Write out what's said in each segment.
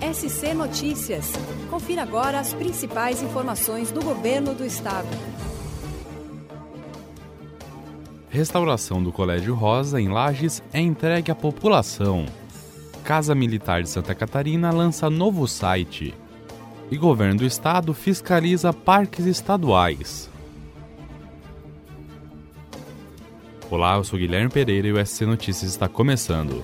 SC Notícias. Confira agora as principais informações do Governo do Estado. Restauração do Colégio Rosa, em Lages, é entregue à população. Casa Militar de Santa Catarina lança novo site. E Governo do Estado fiscaliza parques estaduais. Olá, eu sou Guilherme Pereira e o SC Notícias está começando.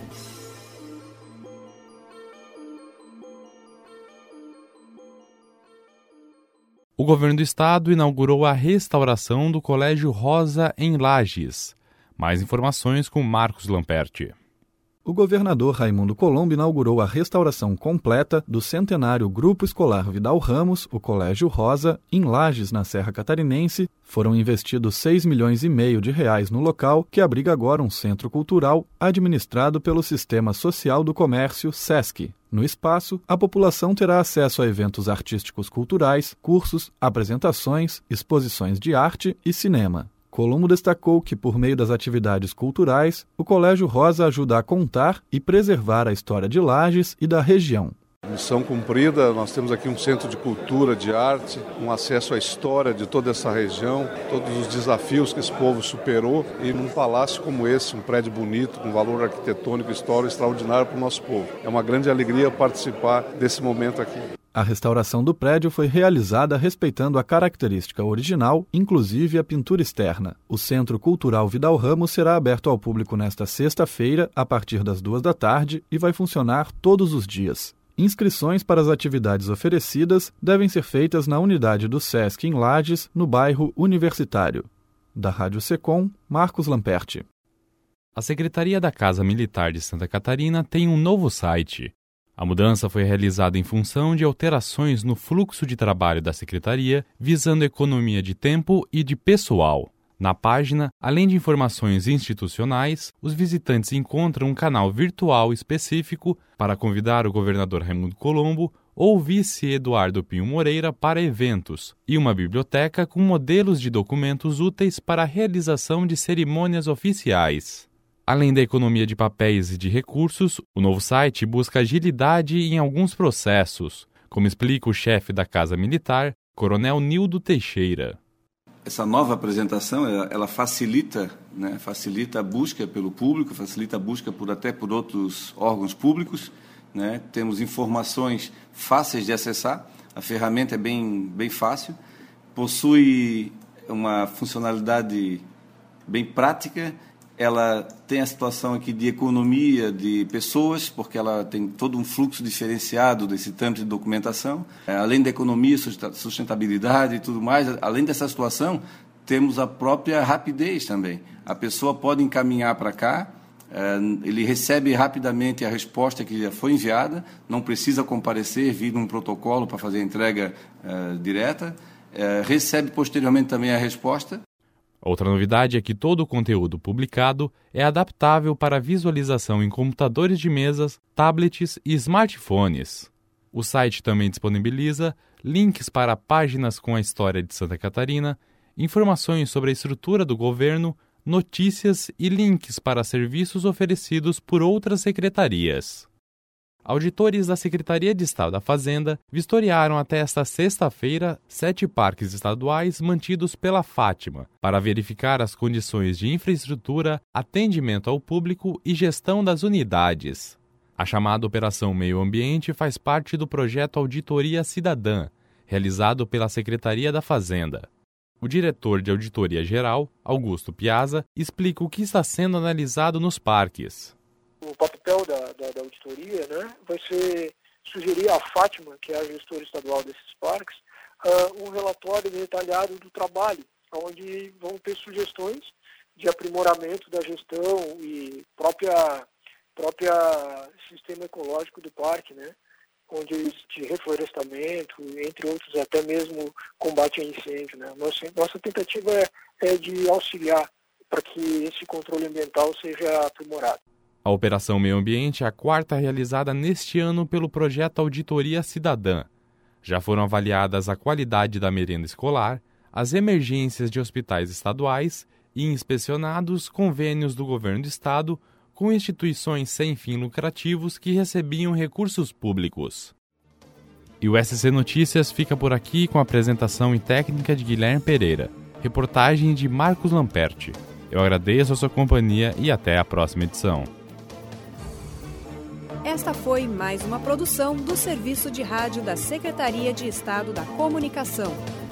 O Governo do Estado inaugurou a restauração do Colégio Rosa, em Lages. Mais informações com Marcos Lamperti. O governador Raimundo Colombo inaugurou a restauração completa do centenário Grupo Escolar Vidal Ramos, o Colégio Rosa, em Lages, na Serra Catarinense. Foram investidos R$6,5 milhões no local, que abriga agora um centro cultural administrado pelo Sistema Social do Comércio, SESC. No espaço, a população terá acesso a eventos artísticos culturais, cursos, apresentações, exposições de arte e cinema. Colombo destacou que, por meio das atividades culturais, o Colégio Rosa ajuda a contar e preservar a história de Lages e da região. Missão cumprida, nós temos aqui um centro de cultura, de arte, um acesso à história de toda essa região, todos os desafios que esse povo superou, e num palácio como esse, um prédio bonito, com valor arquitetônico e histórico extraordinário para o nosso povo. É uma grande alegria participar desse momento aqui. A restauração do prédio foi realizada respeitando a característica original, inclusive a pintura externa. O Centro Cultural Vidal Ramos será aberto ao público nesta sexta-feira, a partir das 14h, e vai funcionar todos os dias. Inscrições para as atividades oferecidas devem ser feitas na unidade do SESC em Lages, no bairro Universitário. Da Rádio Secom, Marcos Lamperti. A Secretaria da Casa Militar de Santa Catarina tem um novo site. A mudança foi realizada em função de alterações no fluxo de trabalho da Secretaria, visando economia de tempo e de pessoal. Na página, além de informações institucionais, os visitantes encontram um canal virtual específico para convidar o governador Raimundo Colombo ou o vice Eduardo Pinho Moreira para eventos, e uma biblioteca com modelos de documentos úteis para a realização de cerimônias oficiais. Além da economia de papéis e de recursos, o novo site busca agilidade em alguns processos, como explica o chefe da Casa Militar, Coronel Nildo Teixeira. Essa nova apresentação, ela facilita a busca pelo público, facilita a busca até por outros órgãos públicos. Temos informações fáceis de acessar, a ferramenta é bem fácil, possui uma funcionalidade bem prática. Ela tem a situação aqui de economia de pessoas, porque ela tem todo um fluxo diferenciado desse trâmite de documentação. Além da economia, sustentabilidade e tudo mais, além dessa situação, temos a própria rapidez também. A pessoa pode encaminhar para cá, ele recebe rapidamente a resposta que já foi enviada, não precisa comparecer, vir num protocolo para fazer a entrega direta, recebe posteriormente também a resposta. Outra novidade é que todo o conteúdo publicado é adaptável para visualização em computadores de mesas, tablets e smartphones. O site também disponibiliza links para páginas com a história de Santa Catarina, informações sobre a estrutura do governo, notícias e links para serviços oferecidos por outras secretarias. Auditores da Secretaria de Estado da Fazenda vistoriaram até esta sexta-feira 7 parques estaduais mantidos pela Fátima, para verificar as condições de infraestrutura, atendimento ao público e gestão das unidades. A chamada Operação Meio Ambiente faz parte do projeto Auditoria Cidadã, realizado pela Secretaria da Fazenda. O diretor de Auditoria Geral, Augusto Piazza, explica o que está sendo analisado nos parques. O papel da auditoria, vai ser sugerir à Fátima, que é a gestora estadual desses parques, um relatório detalhado do trabalho, onde vão ter sugestões de aprimoramento da gestão e própria sistema ecológico do parque, onde de reflorestamento, entre outros, até mesmo combate a incêndio. Nossa tentativa é de auxiliar para que esse controle ambiental seja aprimorado. A Operação Meio Ambiente é a 4ª realizada neste ano pelo projeto Auditoria Cidadã. Já foram avaliadas a qualidade da merenda escolar, as emergências de hospitais estaduais e inspecionados convênios do Governo do Estado com instituições sem fins lucrativos que recebiam recursos públicos. E o SC Notícias fica por aqui com a apresentação e técnica de Guilherme Pereira, reportagem de Marcos Lamperti. Eu agradeço a sua companhia e até a próxima edição. Esta foi mais uma produção do Serviço de Rádio da Secretaria de Estado da Comunicação.